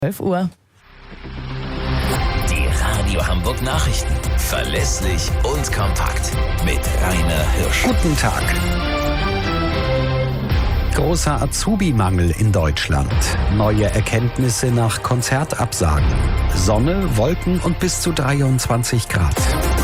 12 Uhr. Die Radio Hamburg Nachrichten. Verlässlich und kompakt. Mit Rainer Hirsch. Guten Tag. Großer Azubi-Mangel in Deutschland. Neue Erkenntnisse nach Konzertabsagen. Sonne, Wolken und bis zu 23 Grad.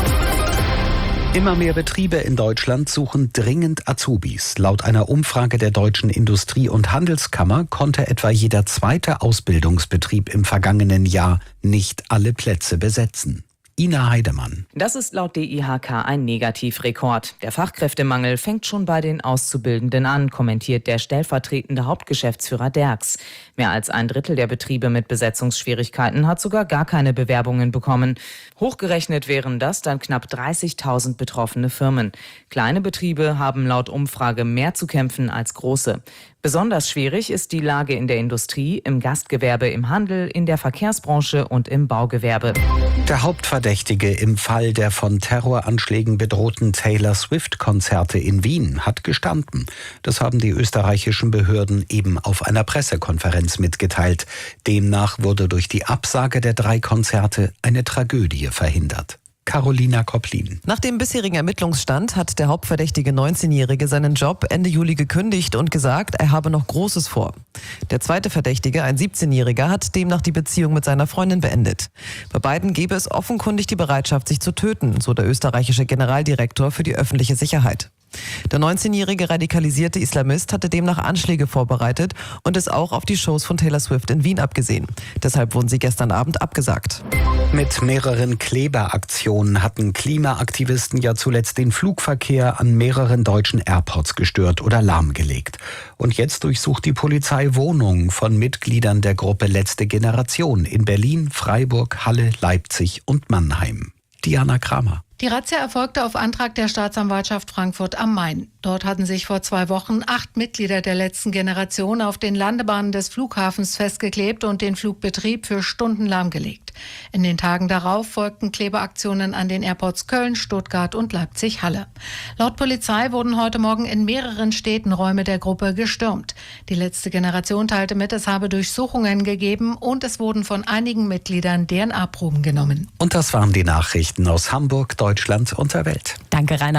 Immer mehr Betriebe in Deutschland suchen dringend Azubis. Laut einer Umfrage der Deutschen Industrie- und Handelskammer konnte etwa jeder zweite Ausbildungsbetrieb im vergangenen Jahr nicht alle Plätze besetzen. Ina Heidemann. Das ist laut DIHK ein Negativrekord. Der Fachkräftemangel fängt schon bei den Auszubildenden an, kommentiert der stellvertretende Hauptgeschäftsführer Derks. Mehr als ein Drittel der Betriebe mit Besetzungsschwierigkeiten hat sogar gar keine Bewerbungen bekommen. Hochgerechnet wären das dann knapp 30.000 betroffene Firmen. Kleine Betriebe haben laut Umfrage mehr zu kämpfen als große. Besonders schwierig ist die Lage in der Industrie, im Gastgewerbe, im Handel, in der Verkehrsbranche und im Baugewerbe. Der Hauptverdächtige im Fall der von Terroranschlägen bedrohten Taylor Swift-Konzerte in Wien hat gestanden. Das haben die österreichischen Behörden eben auf einer Pressekonferenz mitgeteilt. Demnach wurde durch die Absage der 3 Konzerte eine Tragödie verhindert. Carolina Kopplin. Nach dem bisherigen Ermittlungsstand hat der hauptverdächtige 19-Jährige seinen Job Ende Juli gekündigt und gesagt, er habe noch Großes vor. Der zweite Verdächtige, ein 17-Jähriger, hat demnach die Beziehung mit seiner Freundin beendet. Bei beiden gebe es offenkundig die Bereitschaft, sich zu töten, so der österreichische Generaldirektor für die öffentliche Sicherheit. Der 19-jährige radikalisierte Islamist hatte demnach Anschläge vorbereitet und es auch auf die Shows von Taylor Swift in Wien abgesehen. Deshalb wurden sie gestern Abend abgesagt. Mit mehreren Kleberaktionen hatten Klimaaktivisten ja zuletzt den Flugverkehr an mehreren deutschen Airports gestört oder lahmgelegt. Und jetzt durchsucht die Polizei Wohnungen von Mitgliedern der Gruppe Letzte Generation in Berlin, Freiburg, Halle, Leipzig und Mannheim. Diana Kramer. Die Razzia erfolgte auf Antrag der Staatsanwaltschaft Frankfurt am Main. Dort hatten sich vor 2 Wochen 8 Mitglieder der Letzten Generation auf den Landebahnen des Flughafens festgeklebt und den Flugbetrieb für Stunden lahmgelegt. In den Tagen darauf folgten Klebeaktionen an den Airports Köln, Stuttgart und Leipzig-Halle. Laut Polizei wurden heute Morgen in mehreren Städten Räume der Gruppe gestürmt. Die Letzte Generation teilte mit, es habe Durchsuchungen gegeben und es wurden von einigen Mitgliedern DNA-Proben genommen. Und das waren die Nachrichten aus Hamburg, Deutschland und der Welt. Danke, Rainer.